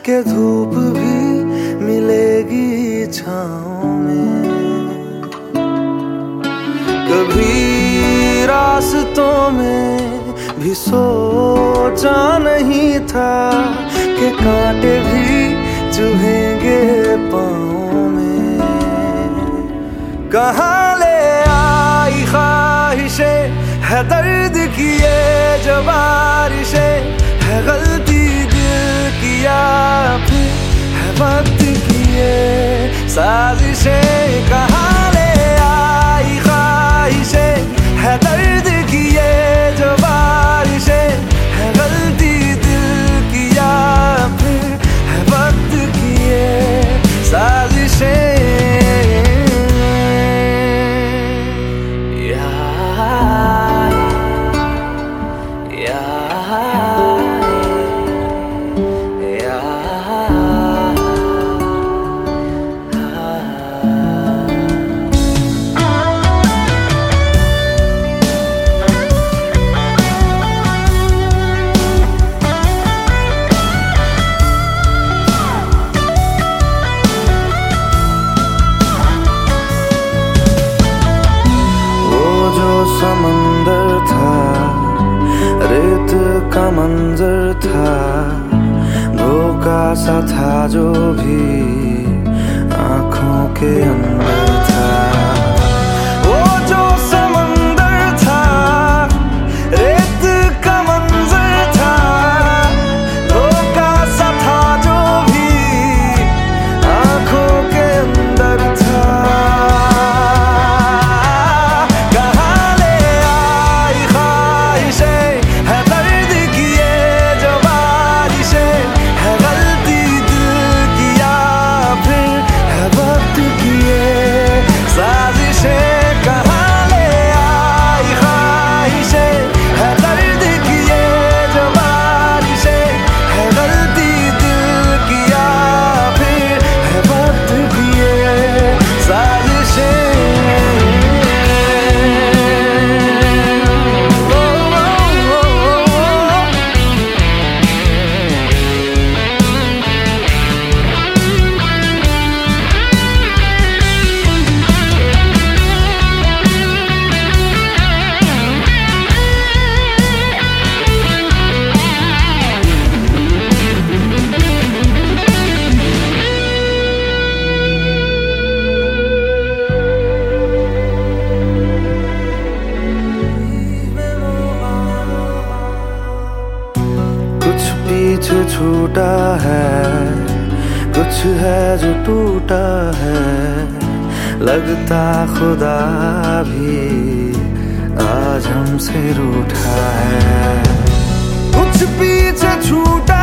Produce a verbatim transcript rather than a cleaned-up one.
के धूप भी मिलेगी छाँव में। कभी रास्तों में भी सोचा नहीं था कि कांटे भी चुभेंगे पाँव में। कहाँ ले आई ख्वाहिशें है दर्द की ये जो बारिशें, है गलती दिल की या फिर है वक्त की ये साजिशें। कहाँ ले आई ख्वाहिशें है दर्द की ये जो बारिशें, है गलती दिल की या फिर है वक्त की ये साजिशें। समंदर था, रेत का मंजर था, धोखा सा था जो भी आँखों के अंदर था। वो जो समंदर था, रेत का मंजर था, धोखा सा था जो भी आँखों के अंदर था। पीछे छूटा है, कुछ है जो टूटा है, लगता खुदा भी आज हमसे रूठा है। कुछ पीछे छूटा